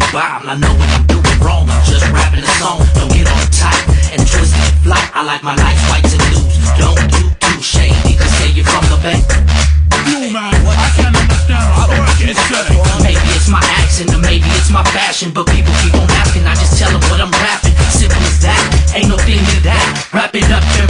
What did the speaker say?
bomb. I know what I'm doing wrong, I'm just rapping a song. Don't get on tight and twist and fly. I like my lights whites and blues. Don't you too shady, cause say you're from the back. You man, I can't understand a word you say. Maybe it's my accent or maybe it's my fashion, but people keep on asking, I just tell them what I'm rapping. Simple as that, ain't no thing to that. Wrap it up and